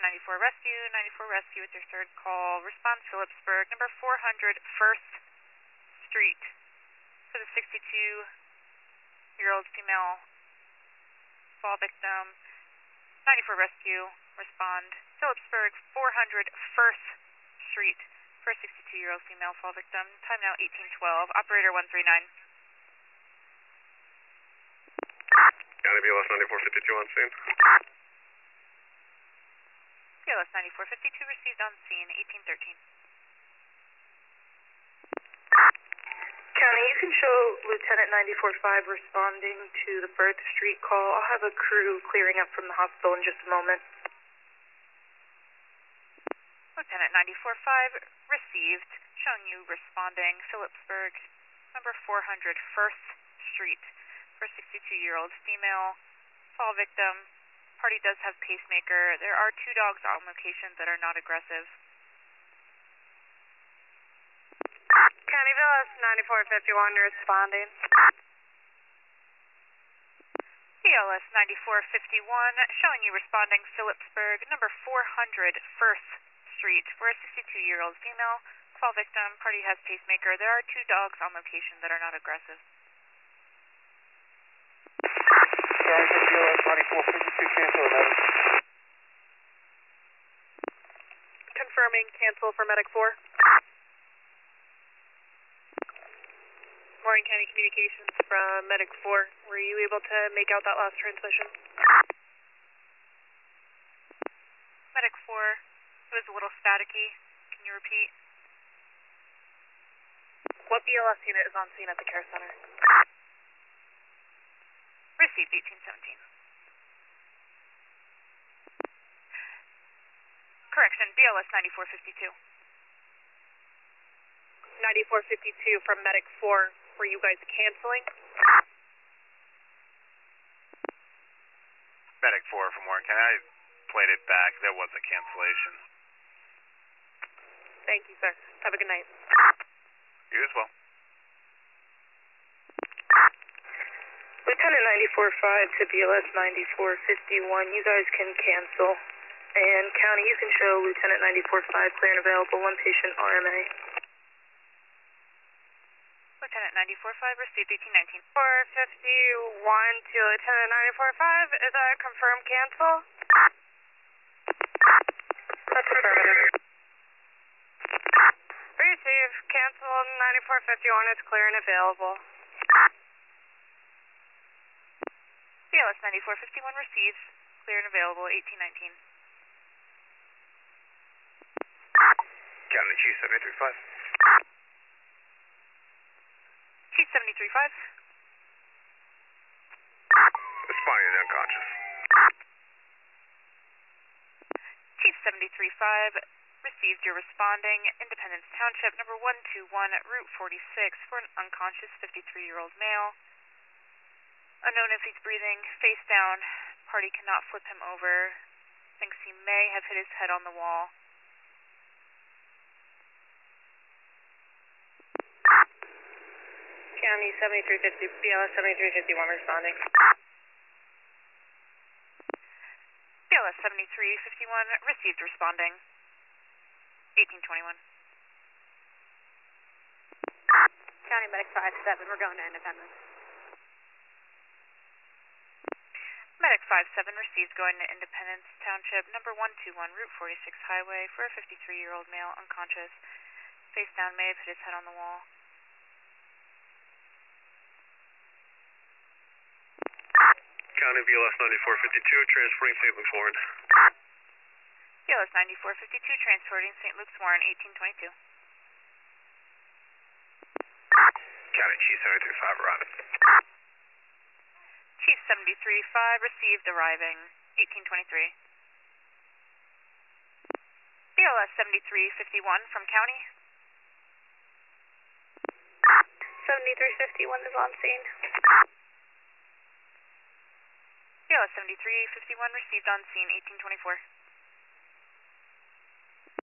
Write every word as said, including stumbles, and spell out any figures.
ninety-four Rescue, ninety-four Rescue with your third call. Respond Phillipsburg, number four hundred First Street for the sixty-two-year-old female fall victim. ninety-four Rescue, respond Phillipsburg, four hundred First Street for a sixty-two-year-old female fall victim. Time now eighteen twelve. Operator one three nine. County B L S ninety-four fifty-two on scene. B L S ninety-four fifty-two received on scene, eighteen thirteen. County, you can show Lieutenant ninety-four five responding to the First Street call. I'll have a crew clearing up from the hospital in just a moment. Lieutenant ninety-four five received, showing you responding Phillipsburg, number four hundred First Street for a sixty-two-year-old female fall victim. Party does have pacemaker. There are two dogs on location that are not aggressive. County B L S ninety-four fifty-one responding. B L S ninety-four fifty-one showing you responding Phillipsburg, number four hundred First Street for a sixty-two-year-old female fall victim. Party has pacemaker. There are two dogs on location that are not aggressive. Sorry, B L S ninety-four fifty-two, cancel medic. Confirming cancel for Medic four. Warren County Communications from Medic four. Were you able to make out that last transmission? Medic four, it was a little staticky. Can you repeat? What B L S unit is on scene at the care center? Received eighteen seventeen. Correction, B L S ninety-four fifty-two. ninety-four fifty-two from Medic four. Were you guys canceling? Medic four from Warren County. I played it back. There was a cancellation. Thank you, sir. Have a good night. You as well. Lieutenant ninety-four five to B L S ninety-four fifty-one. You guys can cancel. And County, you can show Lieutenant ninety-four five clear and available. One patient R M A. Lieutenant ninety-four five received eighteen nineteen. four fifty-one to Lieutenant ninety-four five. Is that a confirmed cancel? That's affirmative. Receive. Cancel ninety-four fifty-one. It's clear and available. B L S ninety-four fifty-one receives, clear and available, eighteen nineteen. County Chief seventy-three five. Chief seventy-three five. Responding and unconscious. Chief seventy-three five received your responding Independence Township number one two one Route forty-six for an unconscious fifty-three-year-old male. Unknown if he's breathing, face down. Party cannot flip him over. Thinks he may have hit his head on the wall. County seventy-three fifty, B L S seventy-three fifty-one responding. B L S seventy-three fifty-one received responding. eighteen twenty-one. County Medic five seven, we're going to Independence. Medic five seven received going to Independence Township number one two one Route forty-six Highway for a fifty-three-year-old male unconscious. Face down, may have hit his head on the wall. County B L S ninety-four fifty-two, transporting Saint Luke's Warren. B L S ninety-four fifty-two transporting Saint Luke's Warren, eighteen twenty-two. County Chief seventy-three five arriving. Chief seventy-three five received arriving, eighteen twenty-three. B L S seventy-three fifty-one from County. seventy-three fifty-one is on scene. B L S seventy-three fifty-one received on scene, eighteen twenty-four.